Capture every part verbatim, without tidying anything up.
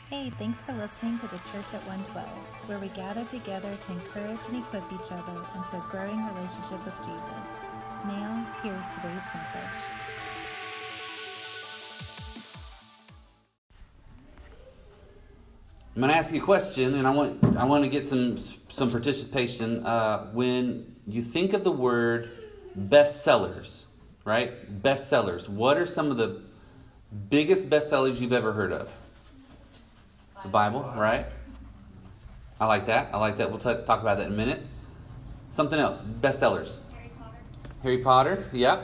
Hey, thanks for listening to the Church at one twelve, where we gather together to encourage and equip each other into a growing relationship with Jesus. Now, here's today's message. I'm going to ask you a question, and I want I want to get some some participation. Uh, when you think of the word bestsellers, right? Bestsellers. What are some of the biggest bestsellers you've ever heard of? The Bible, right? I like that. I like that. We'll t- talk about that in a minute. Something else. Bestsellers. Harry Potter. Harry Potter. Yeah.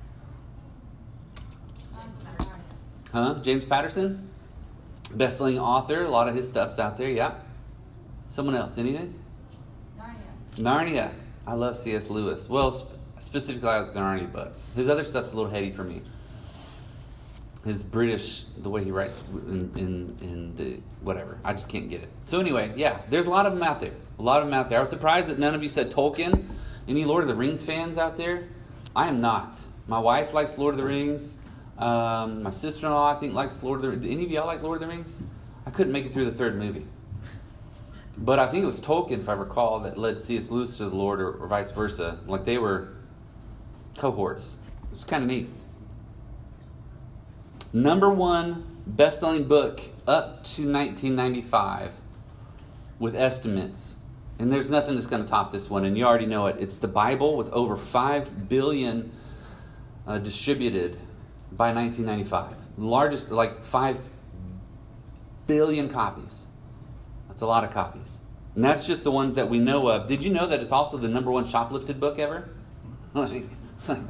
Huh? James Patterson. Best-selling author. A lot of his stuff's out there. Yeah. Someone else. Anything? Narnia. Narnia. I love C S. Lewis. Well, sp- specifically I like the Narnia books. His other stuff's a little heady for me. His British, the way he writes in, in, in the whatever. I just can't get it. So anyway, yeah, there's a lot of them out there. A lot of them out there. I was surprised that none of you said Tolkien. Any Lord of the Rings fans out there? I am not. My wife likes Lord of the Rings. Um, my sister-in-law, I think, likes Lord of the Rings. Do any of y'all like Lord of the Rings? I couldn't make it through the third movie. But I think it was Tolkien, if I recall, that led C S. Lewis to the Lord, or, or vice versa. Like they were cohorts. It's kind of neat. Number one best-selling book up to nineteen ninety-five with estimates. And there's nothing that's going to top this one, and you already know it. It's the Bible with over five billion uh, distributed by nineteen ninety-five. Largest, like five billion copies. That's a lot of copies. And that's just the ones that we know of. Did you know that it's also the number one shoplifted book ever? like, it's, like,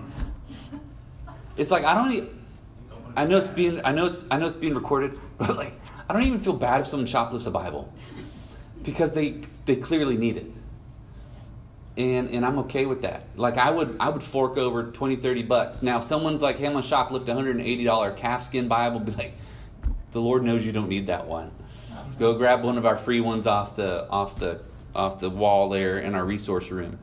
it's like, I don't even... I know it's being I know it's I know it's being recorded, but like I don't even feel bad if someone shoplifts a Bible, because they they clearly need it, and and I'm okay with that. Like I would I would fork over twenty, thirty bucks. Now if someone's like, hey, I'm gonna shoplift a one hundred eighty dollars calfskin Bible, be like, the Lord knows you don't need that one. Go grab one of our free ones off the off the off the wall there in our resource room.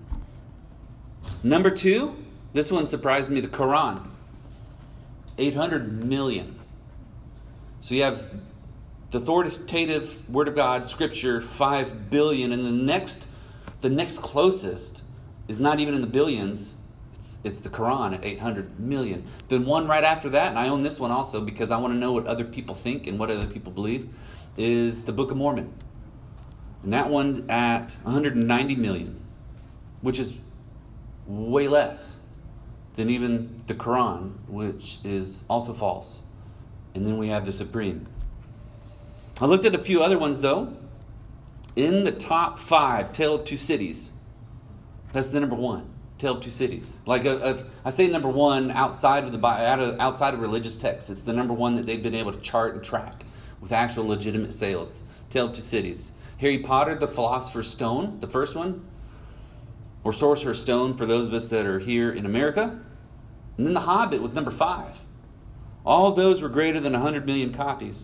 Number two, this one surprised me: the Quran. eight hundred million. So you have the authoritative Word of God, Scripture, five billion, and the next, the next closest is not even in the billions. It's it's the Quran at eight hundred million. Then one right after that, and I own this one also because I want to know what other people think and what other people believe, is the Book of Mormon, and that one's at one hundred ninety million, which is way less than even the Quran, which is also false. And then we have the Supreme. I looked at a few other ones, though. In the top five, Tale of Two Cities. That's the number one, Tale of Two Cities. Like, if I say number one outside of the outside of religious texts, it's the number one that they've been able to chart and track with actual legitimate sales. Tale of Two Cities. Harry Potter, the Philosopher's Stone, the first one, or Sorcerer's Stone for those of us that are here in America. And then The Hobbit was number five. All of those were greater than one hundred million copies.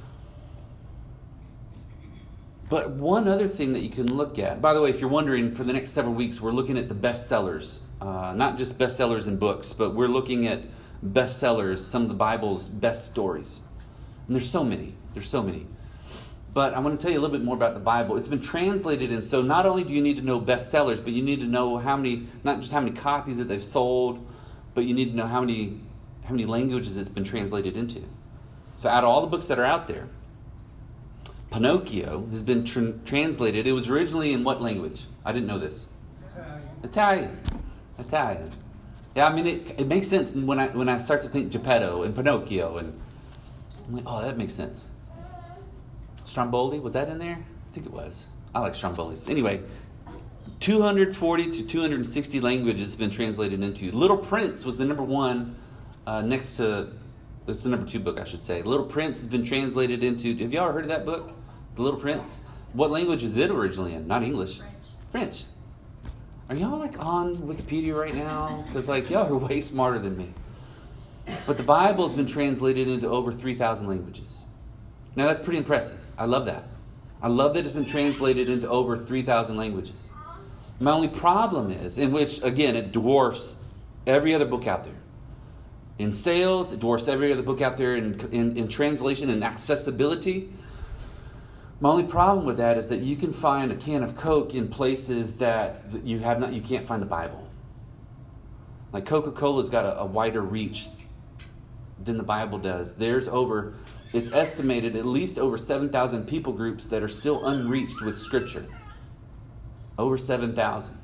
But one other thing that you can look at, by the way, if you're wondering, for the next several weeks, we're looking at the bestsellers. Uh, not just bestsellers in books, but we're looking at bestsellers, some of the Bible's best stories. And there's so many. There's so many. But I want to tell you a little bit more about the Bible. It's been translated, and so not only do you need to know bestsellers, but you need to know how many, not just how many copies that they've sold, but you need to know how many how many languages it's been translated into. So out of all the books that are out there, Pinocchio has been tr- translated. It was originally in what language? I didn't know this. Italian. Italian. Italian. Yeah, I mean, it, it makes sense when I when I start to think Geppetto and Pinocchio, and I'm like, oh, that makes sense. Stromboli, was that in there? I think it was. I like Strombolis. Anyway, two hundred forty to two hundred sixty languages it's been translated into. Little Prince was the number one, uh, next to, it's the number two book, I should say. Little Prince has been translated into, have y'all heard of that book? The Little Prince? What language is it originally in? Not English. French. French. Are y'all like on Wikipedia right now? Because like y'all are way smarter than me. But the Bible has been translated into over three thousand languages. Now that's pretty impressive. I love that. I love that it's been translated into over three thousand languages. My only problem is, in which, again, it dwarfs every other book out there. In sales, it dwarfs every other book out there in, in, in translation and accessibility. My only problem with that is that you can find a can of Coke in places that you have not, you can't find the Bible. Like Coca-Cola's got a, a wider reach than the Bible does. There's over, it's estimated at least over seven thousand people groups that are still unreached with Scripture. Over seven thousand.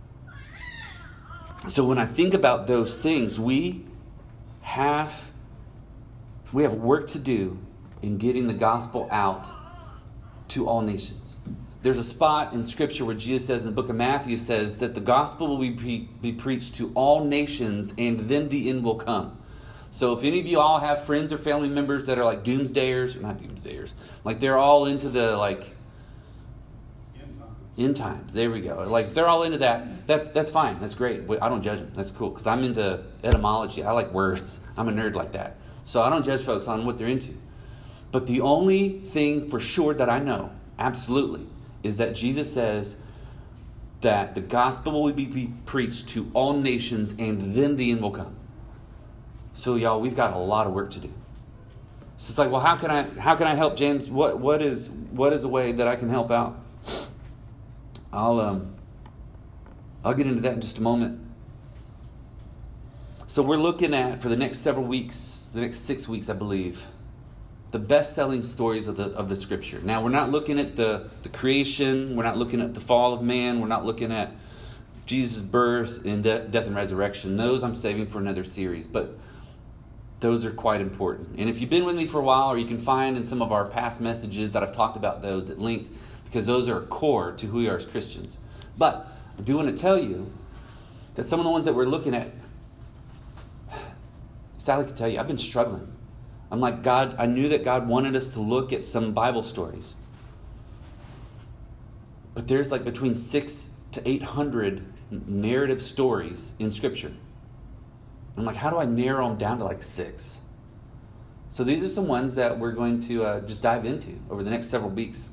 So when I think about those things, we have, we have work to do in getting the gospel out to all nations. There's a spot in Scripture where Jesus says in the book of Matthew says that the gospel will be, pre- be preached to all nations and then the end will come. So if any of you all have friends or family members that are like doomsdayers, not doomsdayers, like they're all into the like end times. There we go. Like if they're all into that, that's that's fine. That's great. I don't judge them. That's cool because I'm into etymology. I like words. I'm a nerd like that. So I don't judge folks on what they're into. But the only thing for sure that I know, absolutely, is that Jesus says that the gospel will be preached to all nations and then the end will come. So y'all, we've got a lot of work to do. So it's like, well, how can I how can I help, James? What what is what is a way that I can help out? I'll um I'll get into that in just a moment. So we're looking at, for the next several weeks, the next six weeks, I believe, the best-selling stories of the of the Scripture. Now, we're not looking at the, the creation. We're not looking at the fall of man. We're not looking at Jesus' birth and de- death and resurrection. Those I'm saving for another series. But those are quite important. And if you've been with me for a while, or you can find in some of our past messages that I've talked about those at length, because those are core to who we are as Christians. But I do want to tell you that some of the ones that we're looking at, Sally can tell you, I've been struggling. I'm like, God, I knew that God wanted us to look at some Bible stories. But there's like between six to eight hundred narrative stories in Scripture. I'm like, how do I narrow them down to like six? So these are some ones that we're going to uh, just dive into over the next several weeks.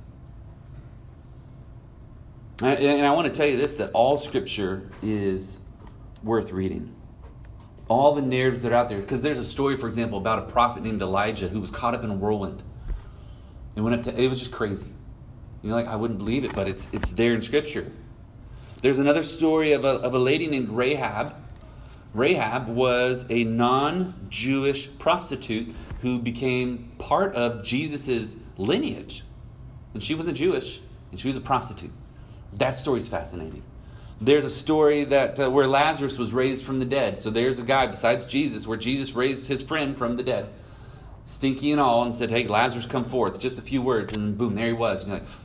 And, and I want to tell you this, that all Scripture is worth reading. All the narratives that are out there. Because there's a story, for example, about a prophet named Elijah who was caught up in a whirlwind. And went up to, it was just crazy. You know, like, I wouldn't believe it, but it's it's there in Scripture. There's another story of a, of a lady named Rahab. Rahab was a non-Jewish prostitute who became part of Jesus' lineage. And she wasn't Jewish, and she was a prostitute. That story's fascinating. There's a story that uh, where Lazarus was raised from the dead. So there's a guy besides Jesus where Jesus raised his friend from the dead. Stinky and all, and said, hey, Lazarus, come forth. Just a few words, and boom, there he was. And you're like...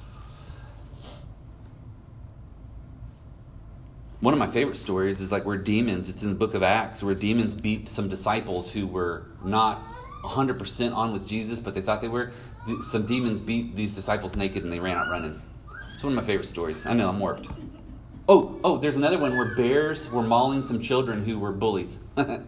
One of my favorite stories is like where demons, it's in the book of Acts, where demons beat some disciples who were not one hundred percent on with Jesus, but they thought they were. Some demons beat these disciples naked and they ran out running. It's one of my favorite stories. I know, I'm warped. Oh, oh, there's another one where bears were mauling some children who were bullies. But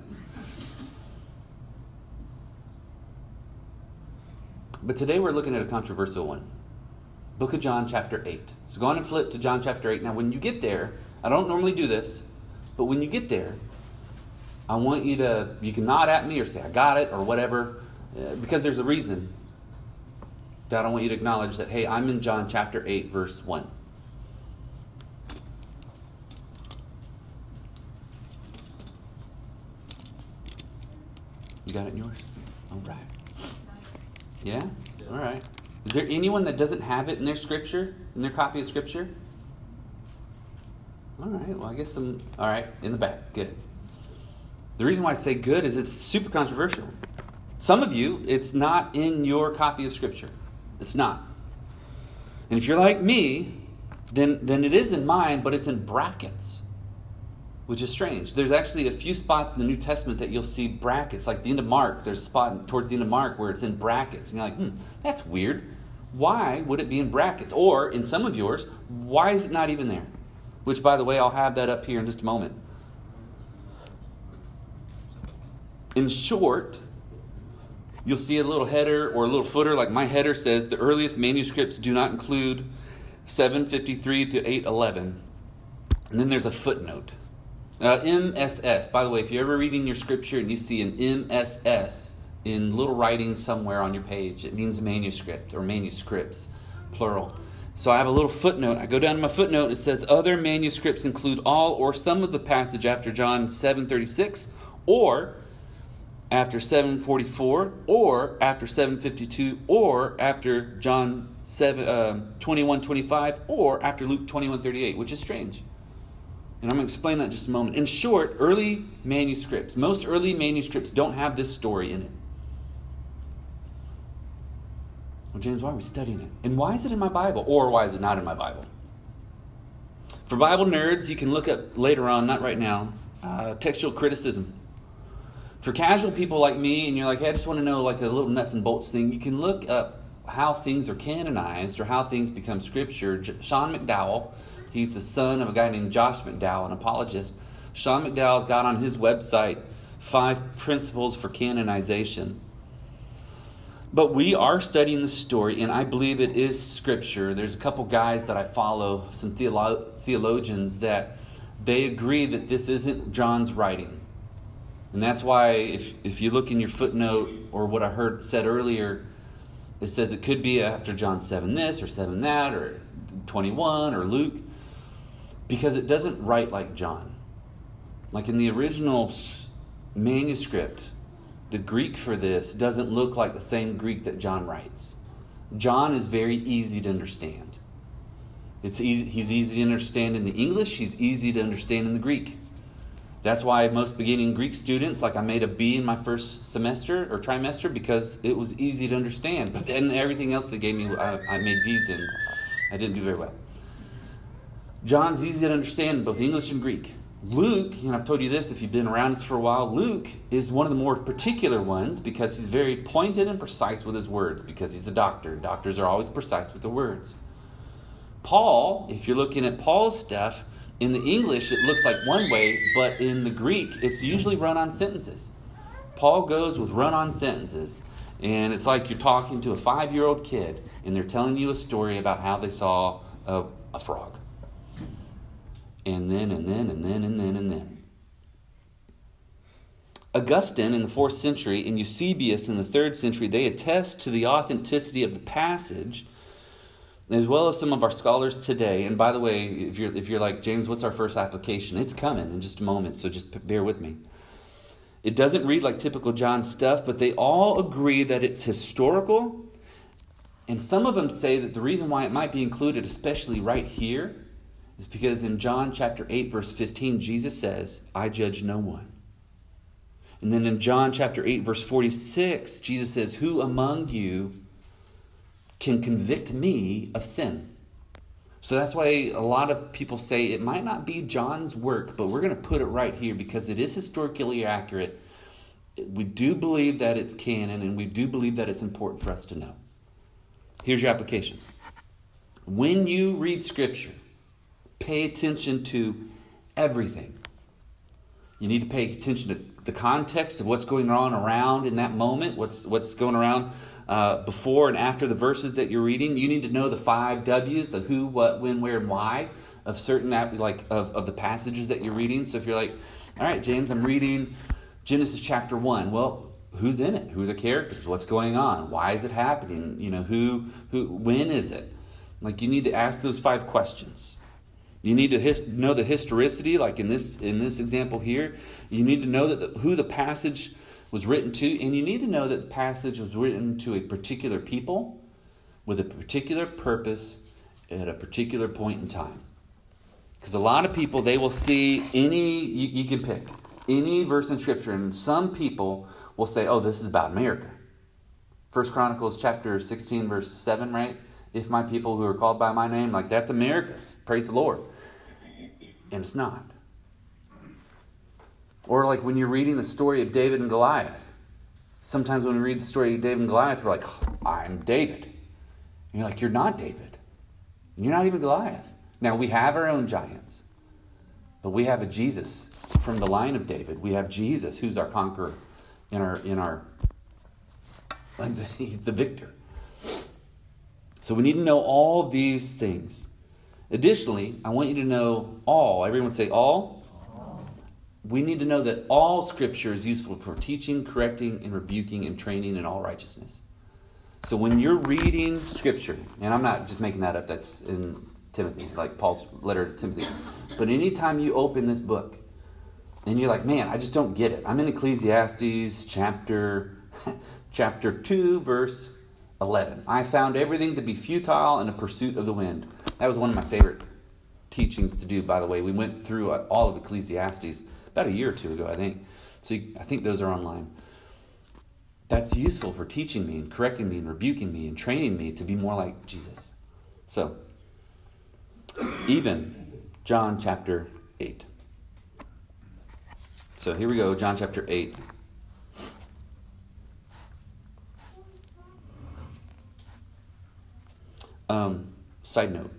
today we're looking at a controversial one. Book of John, chapter eight. So go on and flip to John chapter eight. Now, when you get there, I don't normally do this, but when you get there, I want you to, you can nod at me or say, I got it, or whatever, uh, because there's a reason that I want you to acknowledge that, hey, I'm in John chapter eight, verse one. You got it in yours? All right. Yeah? All right. Is there anyone that doesn't have it in their scripture, in their copy of Scripture? All right. Well, I guess some... All right. In the back. Good. The reason why I say good is it's super controversial. Some of you, it's not in your copy of Scripture. It's not. And if you're like me, then, then it is in mine, but it's in brackets. Which is strange. There's actually a few spots in the New Testament that you'll see brackets. Like the end of Mark, there's a spot towards the end of Mark where it's in brackets. And you're like, hmm, that's weird. Why would it be in brackets? Or, in some of yours, why is it not even there? Which, by the way, I'll have that up here in just a moment. In short, you'll see a little header or a little footer. Like my header says, the earliest manuscripts do not include seven fifty-three to eight eleven. And then there's a footnote. Uh, M S S. By the way, if you're ever reading your scripture and you see an M S S in little writing somewhere on your page, it means manuscript or manuscripts. plural. So I have a little footnote. I go down to my footnote. It says, other manuscripts include all or some of the passage after John seven thirty-six, or after seven forty-four, or after seven fifty-two, or after John seven, um, twenty-one twenty-five, or after Luke twenty-one thirty-eight, which is strange. And I'm going to explain that in just a moment. In short, early manuscripts, most early manuscripts don't have this story in it. Well, James, why are we studying it? And why is it in my Bible? Or why is it not in my Bible? For Bible nerds, you can look up later on, not right now, uh, textual criticism. For casual people like me, and you're like, hey, I just want to know like a little nuts and bolts thing, you can look up how things are canonized or how things become scripture. J- Sean McDowell, he's the son of a guy named Josh McDowell, an apologist. Sean McDowell's got on his website five principles for canonization. But we are studying the story, and I believe it is scripture. There's a couple guys that I follow, some theolo- theologians, that they agree that this isn't John's writing. And that's why if, if you look in your footnote or what I heard said earlier, it says it could be after John seven this or seven that or twenty-one or Luke, because it doesn't write like John. Like in the original manuscript, the Greek for this doesn't look like the same Greek that John writes. John is very easy to understand. It's easy, he's easy to understand in the English. He's easy to understand in the Greek. That's why most beginning Greek students, like I made a B in my first semester or trimester because it was easy to understand. But then everything else they gave me, I, I made D's in. I didn't do very well. John's easy to understand in both English and Greek. Luke, and I've told you this if you've been around us for a while, Luke is one of the more particular ones because he's very pointed and precise with his words because he's a doctor. Doctors are always precise with their words. Paul, if you're looking at Paul's stuff, in the English it looks like one way, but in the Greek it's usually run-on sentences. Paul goes with run-on sentences, and it's like you're talking to a five-year-old kid and they're telling you a story about how they saw a, a frog. And then, and then, and then, and then, and then. Augustine in the fourth century and Eusebius in the third century, they attest to the authenticity of the passage, as well as some of our scholars today. And by the way, if you're if you're like, James, what's our first application? It's coming in just a moment, so just bear with me. It doesn't read like typical John stuff, but they all agree that it's historical. And some of them say that the reason why it might be included, especially right here, is because in John chapter eight, verse fifteen, Jesus says, I judge no one. And then in John chapter eight, verse forty-six, Jesus says, who among you can convict me of sin? So that's why a lot of people say it might not be John's work, but we're going to put it right here because it is historically accurate. We do believe that it's canon, and we do believe that it's important for us to know. Here's your application. When you read Scripture, pay attention to everything. You need to pay attention to the context of what's going on around in that moment, what's what's going around uh, before and after the verses that you're reading. You need to know the five W's, the who, what, when, where, and why of certain like of, of the passages that you're reading. So if you're like, all right, James, I'm reading Genesis chapter one. Well, who's in it? Who are the characters? What's going on? Why is it happening? You know, who, who, when is it? Like you need to ask those five questions. You need to his, know the historicity, like in this in this example here. You need to know that the, who the passage was written to, and you need to know that the passage was written to a particular people with a particular purpose at a particular point in time. Because a lot of people, they will see any, you, you can pick, any verse in Scripture, and some people will say, oh, this is about America. First Chronicles chapter sixteen, verse seven, right? If my people who are called by my name, like that's America. Praise the Lord. And it's not. Or like when you're reading the story of David and Goliath. Sometimes when we read the story of David and Goliath, we're like, I'm David. And you're like, you're not David. And you're not even Goliath. Now, we have our own giants. But we have a Jesus from the line of David. We have Jesus who's our conqueror in our, in our, like the, he's the victor. So we need to know all these things. Additionally, I want you to know all. Everyone say all. all. We need to know that all Scripture is useful for teaching, correcting, and rebuking and training in all righteousness. So when you're reading Scripture, and I'm not just making that up, that's in Timothy, like Paul's letter to Timothy. But anytime you open this book, and you're like, man, I just don't get it. I'm in Ecclesiastes chapter, chapter two, verse eleven. I found everything to be futile and a pursuit of the wind. That was one of my favorite teachings to do, by the way. We went through all of Ecclesiastes about a year or two ago, I think. So you, I think those are online. That's useful for teaching me and correcting me and rebuking me and training me to be more like Jesus. So, even John chapter eight. So here we go, John chapter eight. Um, side note.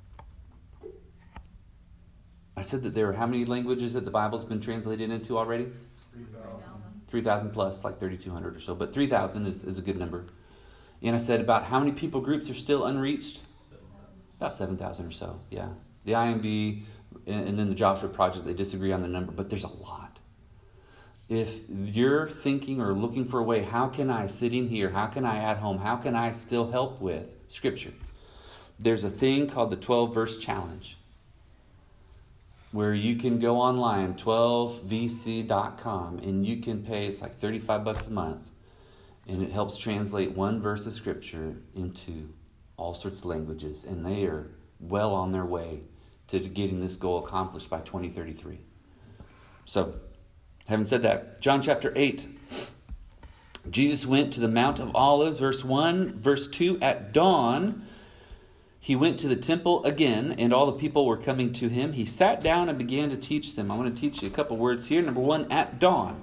I said that there are how many languages that the Bible's been translated into already? three thousand. three thousand plus, like thirty-two hundred or so. But three thousand is, is a good number. And I said about how many people groups are still unreached? About seven thousand or so, yeah. The I M B and, and then the Joshua Project, they disagree on the number, but there's a lot. If you're thinking or looking for a way, how can I, sitting here, how can I at home, how can I still help with Scripture? There's a thing called the twelve-verse challenge, where you can go online, twelve v c dot com, and you can pay, it's like thirty-five bucks a month, and it helps translate one verse of Scripture into all sorts of languages, and they are well on their way to getting this goal accomplished by twenty thirty-three. So, having said that, John chapter eight. Jesus went to the Mount of Olives, verse one, verse two, at dawn. He went to the temple again, and all the people were coming to him. He sat down and began to teach them. I want to teach you a couple words here. Number one, at dawn.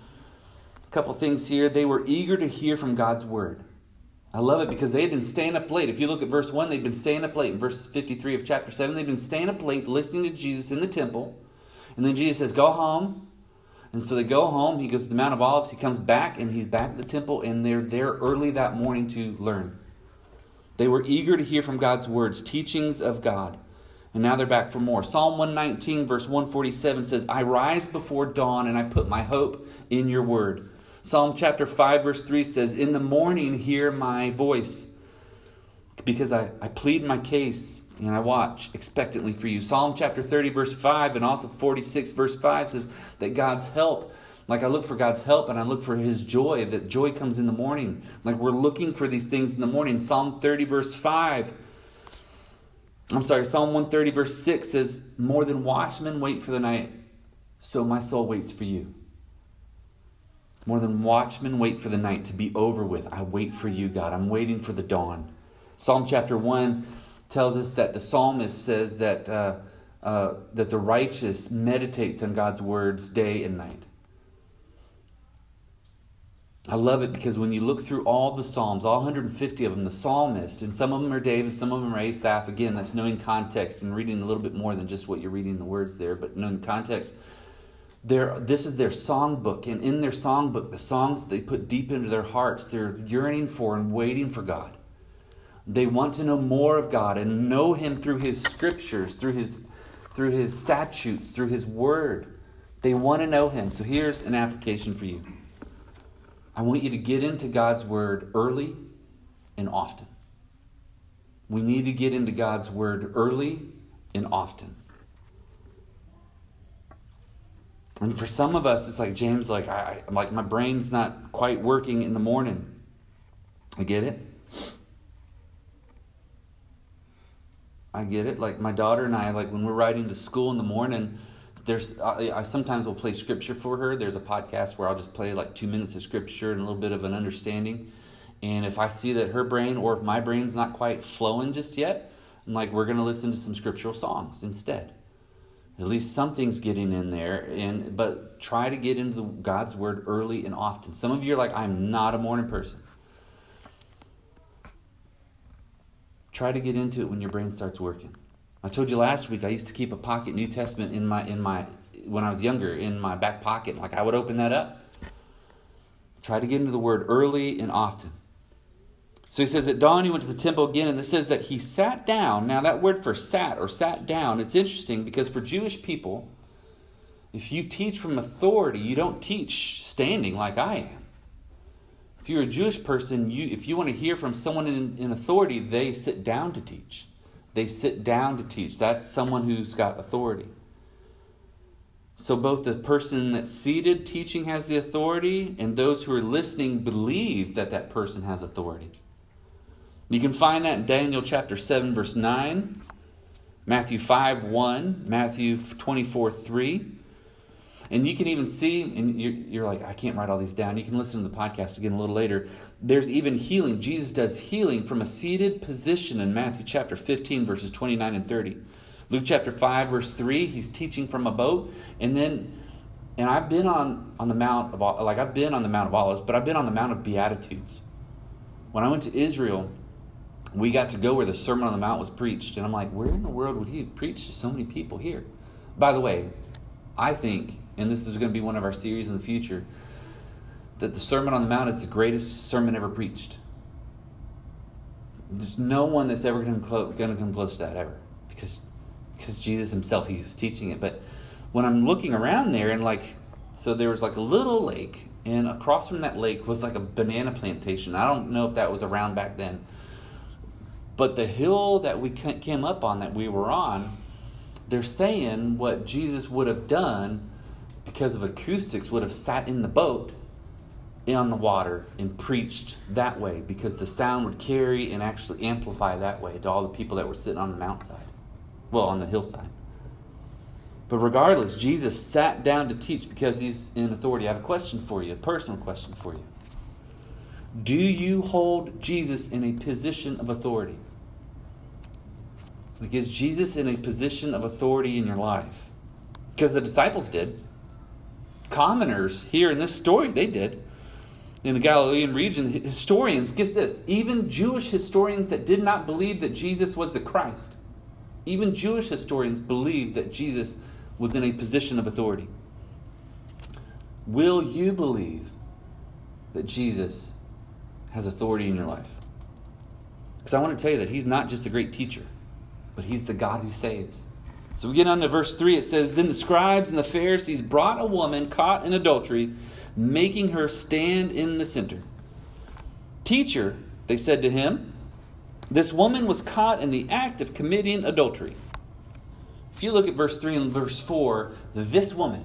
A couple things here. They were eager to hear from God's word. I love it because they had been staying up late. If you look at verse one, they'd been staying up late. In verse fifty-three of chapter seven, they'd been staying up late listening to Jesus in the temple. And then Jesus says, go home. And so they go home. He goes to the Mount of Olives. He comes back, and he's back at the temple, and they're there early that morning to learn. They were eager to hear from God's words, teachings of God. And now they're back for more. Psalm one nineteen, verse one forty-seven says, I rise before dawn, and I put my hope in your word. Psalm chapter five, verse three says, in the morning hear my voice, because I, I plead my case, and I watch expectantly for you. Psalm chapter thirty, verse five, and also forty-six, verse five says that God's help, like I look for God's help and I look for his joy, that joy comes in the morning. Like we're looking for these things in the morning. Psalm thirty, verse five. I'm sorry, Psalm one thirty, verse six says, more than watchmen wait for the night, so my soul waits for you. More than watchmen wait for the night to be over with. I wait for you, God. I'm waiting for the dawn. Psalm chapter one tells us that the psalmist says that uh, uh, that the righteous meditates on God's words day and night. I love it because when you look through all the Psalms, all one hundred fifty of them, the psalmist, and some of them are David, some of them are Asaph. Again, that's knowing context and reading a little bit more than just what you're reading in the words there, but knowing context. They're, this is their songbook, and in their songbook, the songs they put deep into their hearts, they're yearning for and waiting for God. They want to know more of God and know him through his scriptures, through his, through his statutes, through his word. They want to know him. So here's an application for you. I want you to get into God's word early and often. We need to get into God's word early and often. And for some of us, it's like James, like I, I'm like my brain's not quite working in the morning. I get it. I get it. Like my daughter and I, like when we're riding to school in the morning, there's I, I sometimes will play scripture for her. There's a podcast where I'll just play like two minutes of scripture and a little bit of an understanding. And if I see that her brain or if my brain's not quite flowing just yet, I'm like, we're going to listen to some scriptural songs instead. At least something's getting in there, and but try to get into the, God's word early and often. Some of you are like, I'm not a morning person. Try to get into it when your brain starts working. I told you last week I used to keep a pocket New Testament in my in my when I was younger in my back pocket. Like I would open that up. Try to get into the word early and often. So he says at dawn he went to the temple again, and it says that he sat down. Now that word for sat or sat down, it's interesting because for Jewish people, if you teach from authority, you don't teach standing like I am. If you're a Jewish person, you if you want to hear from someone in, in authority, they sit down to teach. They sit down to teach. That's someone who's got authority. So both the person that's seated teaching has the authority, and those who are listening believe that that person has authority. You can find that in Daniel chapter seven, verse nine, Matthew five, one, Matthew twenty-four, three. And you can even see, and you're, you're like, I can't write all these down. You can listen to the podcast again a little later. There's even healing. Jesus does healing from a seated position in Matthew chapter fifteen, verses twenty-nine and thirty. Luke chapter five, verse three, he's teaching from a boat. And then, and I've been on, on the Mount of, like I've been on the Mount of Olives, but I've been on the Mount of Beatitudes. When I went to Israel, we got to go where the Sermon on the Mount was preached. And I'm like, where in the world would he preach to so many people here? By the way, I think, and this is going to be one of our series in the future, that the Sermon on the Mount is the greatest sermon ever preached. There's no one that's ever going to come close to that ever. Because, because Jesus himself, he was teaching it. But when I'm looking around there, and like, so there was like a little lake, and across from that lake was like a banana plantation. I don't know if that was around back then. But the hill that we came up on, that we were on, they're saying what Jesus would have done because of acoustics, would have sat in the boat on the water and preached that way, because the sound would carry and actually amplify that way to all the people that were sitting on the mountainside. Well, on the hillside. But regardless, Jesus sat down to teach because he's in authority. I have a question for you, a personal question for you. Do you hold Jesus in a position of authority? Like, is Jesus in a position of authority in your life? Because the disciples did. Commoners here in this story, they did. In the Galilean region, historians, guess this, even Jewish historians that did not believe that Jesus was the Christ, even Jewish historians believed that Jesus was in a position of authority. Will you believe that Jesus has authority in your life? Because I want to tell you that he's not just a great teacher, but he's the God who saves. So we get on to verse three. It says, Then the scribes and the Pharisees brought a woman caught in adultery, making her stand in the center. Teacher, they said to him, this woman was caught in the act of committing adultery. If you look at verse three and verse four, this woman.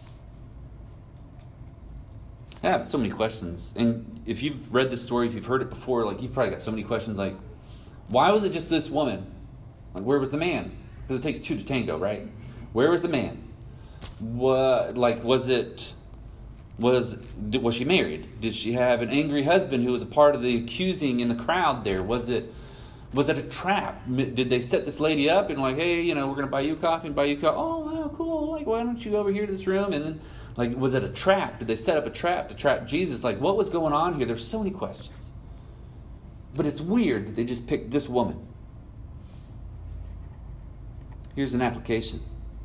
I have so many questions. And if you've read this story, if you've heard it before, like you've probably got so many questions like, why was it just this woman? Like, where was the man? Because it takes two to tango, right? Where was the man? What, like, was it, was, was she married? Did she have an angry husband who was a part of the accusing in the crowd there? Was it, was it a trap? Did they set this lady up and like, hey, you know, we're going to buy you coffee and buy you coffee. Oh, wow, cool. Like, why don't you go over here to this room? And then, like, was it a trap? Did they set up a trap to trap Jesus? Like, what was going on here? There's so many questions. But it's weird that they just picked this woman. Here's an application.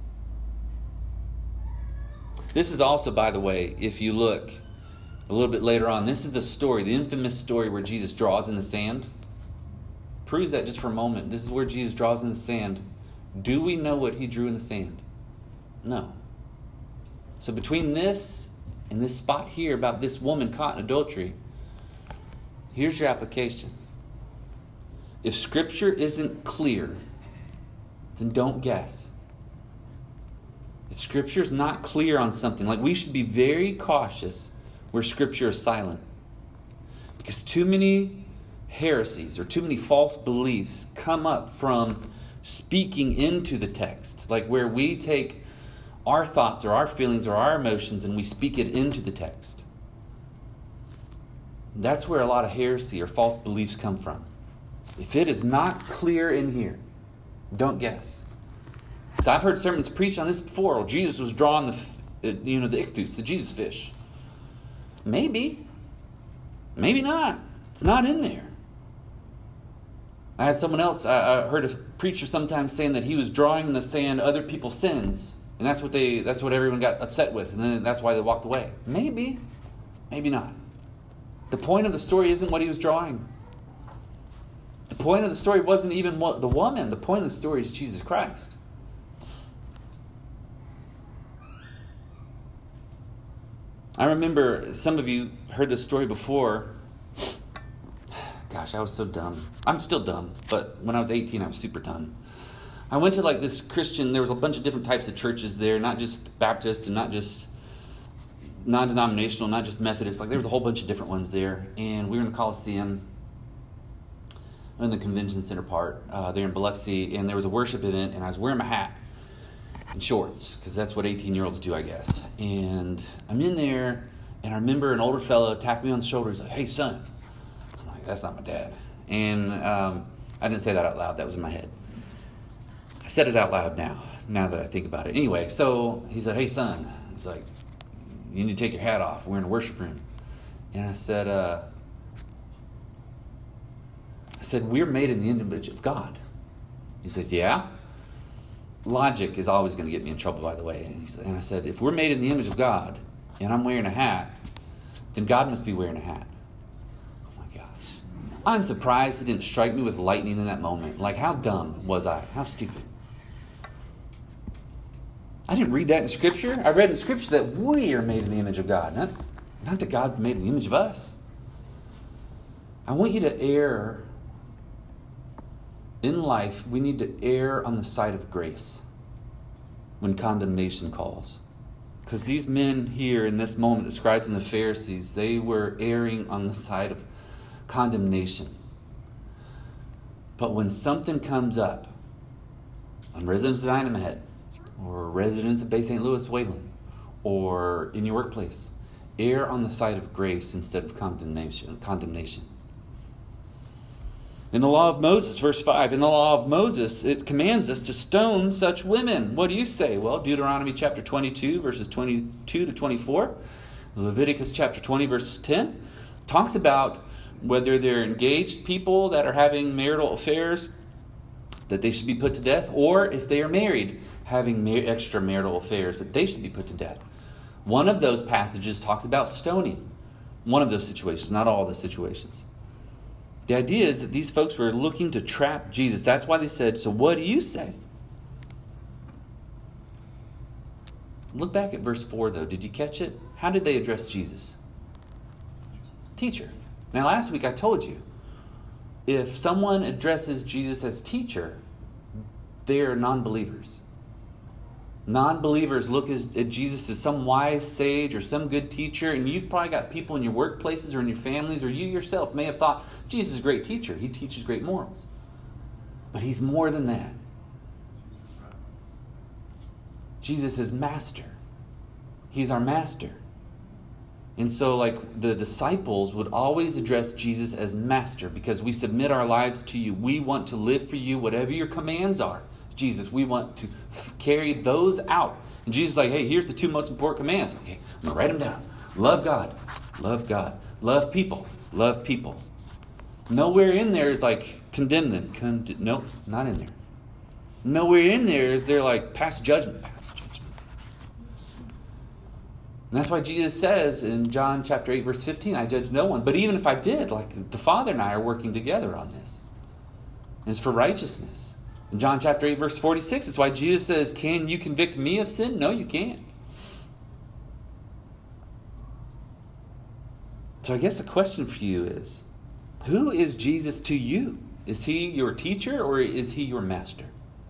This is also, by the way, if you look a little bit later on, this is the story, the infamous story where Jesus draws in the sand. Proves that just for a moment. This is where Jesus draws in the sand. Do we know what he drew in the sand? No. So between this and this spot here about this woman caught in adultery, here's your application. If Scripture isn't clear, then don't guess. If Scripture is not clear on something, like we should be very cautious where Scripture is silent. Because too many heresies or too many false beliefs come up from speaking into the text. Like where we take our thoughts or our feelings or our emotions and we speak it into the text. That's where a lot of heresy or false beliefs come from. If it is not clear in here, don't guess. Because I've heard sermons preached on this before. Well, Jesus was drawing the, you know, the ichthus, the Jesus fish. Maybe. Maybe not. It's not in there. I had someone else, I heard a preacher sometimes saying that he was drawing in the sand other people's sins. And that's what they, that's what everyone got upset with. And then that's why they walked away. Maybe. Maybe not. The point of the story isn't what he was drawing. The point of the story wasn't even what the woman. The point of the story is Jesus Christ. I remember some of you heard this story before. Gosh, I was so dumb. I'm still dumb, but when I was eighteen, I was super dumb. I went to like this Christian, there was a bunch of different types of churches there, not just Baptist and not just non-denominational, not just Methodist. Like there was a whole bunch of different ones there. And we were in the Coliseum, in the convention center part, uh, there in Biloxi, and there was a worship event, and I was wearing my hat and shorts, because that's what eighteen-year-olds do, I guess. And I'm in there, and I remember an older fellow tapped me on the shoulder. He's like, "Hey, son." I'm like, "That's not my dad." And um, I didn't say that out loud. That was in my head. I said it out loud now, now that I think about it. Anyway, so he said, "Hey, son." He's like, "You need to take your hat off. We're in a worship room." And I said, uh, I said, "We're made in the image of God." He said, "Yeah?" Logic is always going to get me in trouble, by the way. And, he said, and I said, "If we're made in the image of God, and I'm wearing a hat, then God must be wearing a hat." Oh my gosh. I'm surprised he didn't strike me with lightning in that moment. Like, how dumb was I? How stupid. I didn't read that in Scripture. I read in Scripture that we are made in the image of God, not, not that God's made in the image of us. I want you to err. In life, we need to err on the side of grace when condemnation calls. Because these men here in this moment, the scribes and the Pharisees, they were erring on the side of condemnation. But when something comes up on Residents of Dynamite Head, or Residents of Bay Saint Louis, Wayland, or in your workplace, err on the side of grace instead of condemnation. condemnation. In the law of Moses, verse five, in the law of Moses, it commands us to stone such women. What do you say? Well, Deuteronomy chapter twenty-two, verses twenty-two to twenty-four. Leviticus chapter twenty, verse ten, talks about whether they're engaged people that are having marital affairs, that they should be put to death, or if they are married, having extramarital affairs, that they should be put to death. One of those passages talks about stoning. One of those situations, not all the situations. The idea is that these folks were looking to trap Jesus. That's why they said, "So what do you say?" Look back at verse four, though. Did you catch it? How did they address Jesus? Teacher. Now, last week I told you, if someone addresses Jesus as teacher, they're non-believers. Non-believers look at Jesus as some wise sage or some good teacher, and you've probably got people in your workplaces or in your families, or you yourself may have thought, Jesus is a great teacher. He teaches great morals. But he's more than that. Jesus is master. He's our master. And so, like, the disciples would always address Jesus as master, because we submit our lives to you. We want to live for you, whatever your commands are. Jesus, we want to f- carry those out. And Jesus is like, "Hey, here's the two most important commands." Okay, I'm going to write them down. Love God. Love God. Love people. Love people. Nowhere in there is like, condemn them. Con- nope, not in there. Nowhere in there is there like, pass judgment. Pass judgment. And that's why Jesus says in John chapter eight, verse fifteen, "I judge no one. But even if I did, like, the Father and I are working together on this. And it's for righteousness." In John chapter eight, verse forty-six, it's why Jesus says, "Can you convict me of sin?" No, you can't. So I guess the question for you is, who is Jesus to you? Is he your teacher or is he your master?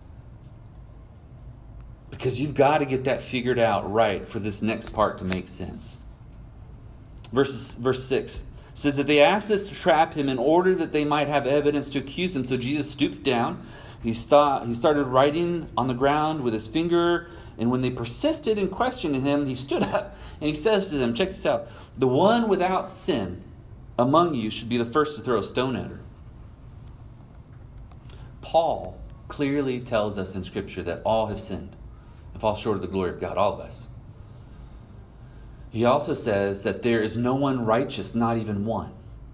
Because you've got to get that figured out right for this next part to make sense. Verse, verse six says that they asked this to trap him in order that they might have evidence to accuse him. So Jesus stooped down. He, st- he started writing on the ground with his finger. And when they persisted in questioning him, he stood up and he says to them, check this out, "The one without sin among you should be the first to throw a stone at her." Paul clearly tells us in Scripture that all have sinned and fall short of the glory of God, all of us. He also says that there is no one righteous, not even one.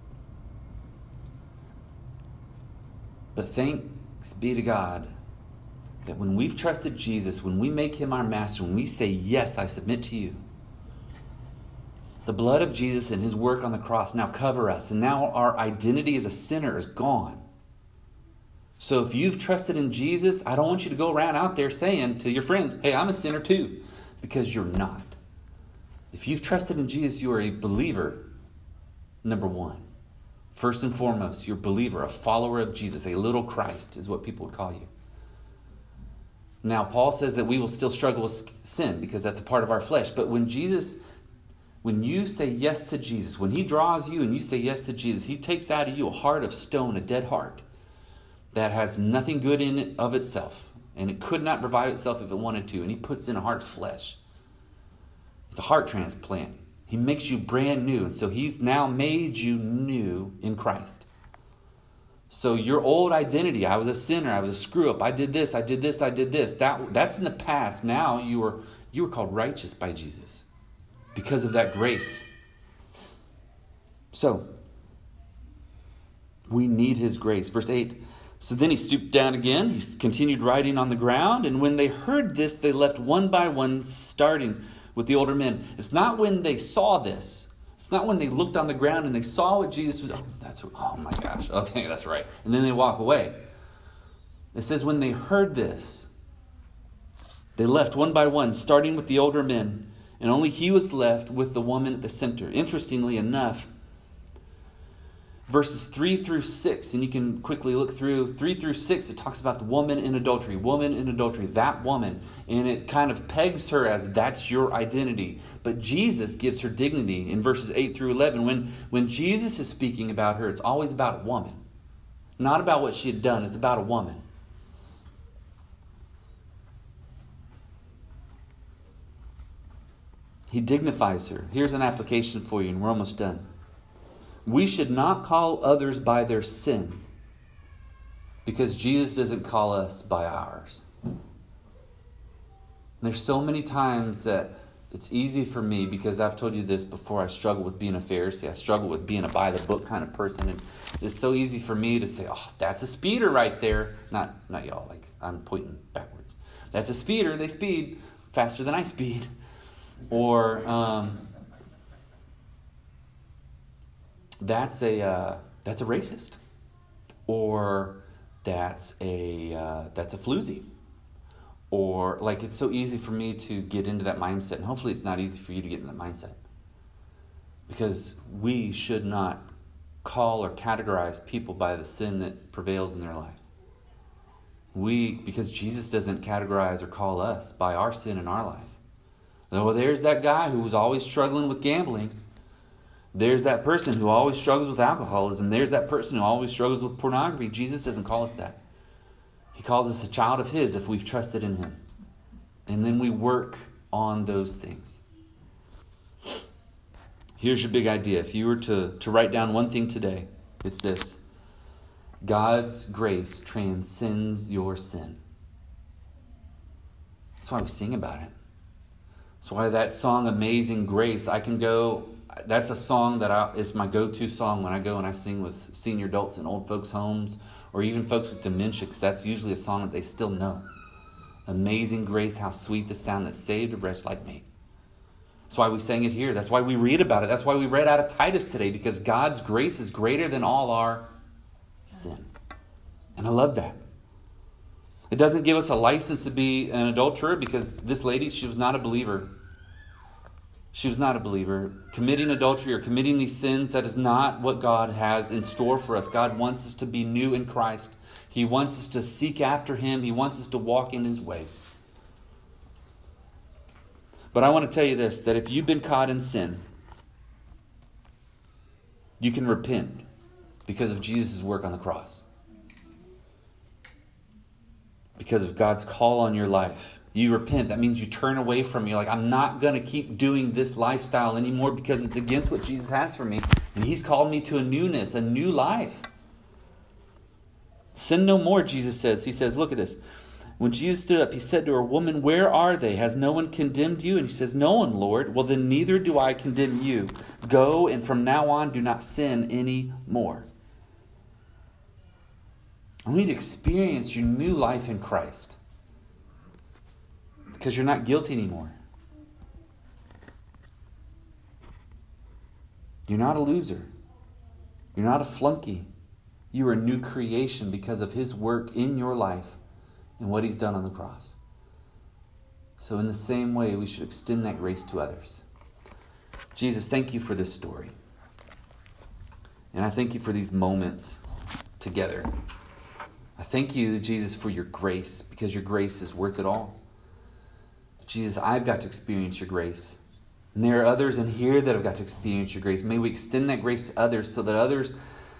But thanks be to God that when we've trusted Jesus, when we make him our master, when we say, "Yes, I submit to you," the blood of Jesus and his work on the cross now cover us. And now our identity as a sinner is gone. So if you've trusted in Jesus, I don't want you to go around out there saying to your friends, "Hey, I'm a sinner too," because you're not. If you've trusted in Jesus, you are a believer, number one. First and foremost, you're a believer, a follower of Jesus, a little Christ is what people would call you. Now, Paul says that we will still struggle with sin because that's a part of our flesh. But when Jesus, when you say yes to Jesus, when he draws you and you say yes to Jesus, he takes out of you a heart of stone, a dead heart that has nothing good in it of itself. And it could not revive itself if it wanted to. And he puts in a heart of flesh. It's a heart transplant. He makes you brand new. And so he's now made you new in Christ. So your old identity, I was a sinner, I was a screw up, I did this, I did this, I did this. That, that's in the past. Now you are, you are called righteous by Jesus because of that grace. So we need his grace. Verse eight. So then he stooped down again. He continued writing on the ground. And when they heard this, they left one by one, starting with the older men. It's not when they saw this. It's not when they looked on the ground and they saw what Jesus was. Oh, that's, oh my gosh. Okay, that's right. And then they walk away. It says when they heard this, they left one by one, starting with the older men. And only he was left with the woman at the center. Interestingly enough, verses three through six, and you can quickly look through three through six, it talks about the woman in adultery, woman in adultery, that woman. And it kind of pegs her as that's your identity. But Jesus gives her dignity in verses eight through eleven. When, when Jesus is speaking about her, it's always about a woman. Not about what she had done, it's about a woman. He dignifies her. Here's an application for you, and we're almost done. We should not call others by their sin because Jesus doesn't call us by ours. There's so many times that it's easy for me, because I've told you this before, I struggle with being a Pharisee. I struggle with being a by-the-book kind of person. And it's so easy for me to say, oh, that's a speeder right there. Not, not y'all, like I'm pointing backwards. That's a speeder. They speed faster than I speed. Or... um That's a uh, that's a racist, or that's a uh, that's a floozy, or like it's so easy for me to get into that mindset, and hopefully it's not easy for you to get into that mindset, because we should not call or categorize people by the sin that prevails in their life. We because Jesus doesn't categorize or call us by our sin in our life. Well, there's that guy who was always struggling with gambling. There's that person who always struggles with alcoholism. There's that person who always struggles with pornography. Jesus doesn't call us that. He calls us a child of his if we've trusted in him. And then we work on those things. Here's your big idea. If you were to, to write down one thing today, it's this. God's grace transcends your sin. That's why we sing about it. That's why that song, Amazing Grace, I can go... That's a song that I, is my go-to song when I go and I sing with senior adults in old folks' homes, or even folks with dementia, because that's usually a song that they still know. Amazing grace, how sweet the sound that saved a wretch like me. That's why we sang it here. That's why we read about it. That's why we read out of Titus today, because God's grace is greater than all our sin. And I love that. It doesn't give us a license to be an adulterer, because this lady, she was not a believer. She was not a believer. Committing adultery or committing these sins, that is not what God has in store for us. God wants us to be new in Christ. He wants us to seek after him. He wants us to walk in his ways. But I want to tell you this, that if you've been caught in sin, you can repent because of Jesus' work on the cross. Because of God's call on your life. You repent. That means you turn away from it. You're like, I'm not going to keep doing this lifestyle anymore because it's against what Jesus has for me. And he's called me to a newness, a new life. Sin no more, Jesus says. He says, look at this. When Jesus stood up, he said to her, woman, where are they? Has no one condemned you? And she says, no one, Lord. Well, then neither do I condemn you. Go, and from now on, do not sin any more. I want you to experience your new life in Christ. Because you're not guilty anymore. You're not a loser. You're not a flunky. You are a new creation because of his work in your life and what he's done on the cross. So in the same way, we should extend that grace to others. Jesus, thank you for this story. And I thank you for these moments together. I thank you, Jesus, for your grace, because your grace is worth it all. Jesus, I've got to experience your grace. And there are others in here that have got to experience your grace. May we extend that grace to others so that others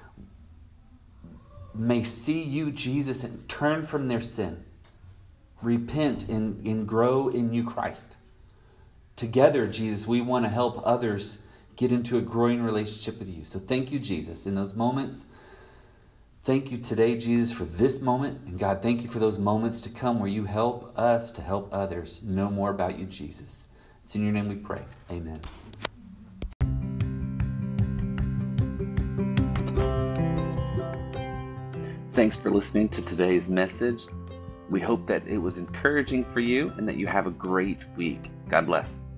may see you, Jesus, and turn from their sin. Repent and, and grow in you, Christ. Together, Jesus, we want to help others get into a growing relationship with you. So thank you, Jesus, in those moments. Thank you today, Jesus, for this moment. And God, thank you for those moments to come where you help us to help others know more about you, Jesus. It's in your name we pray. Amen. Thanks for listening to today's message. We hope that it was encouraging for you and that you have a great week. God bless.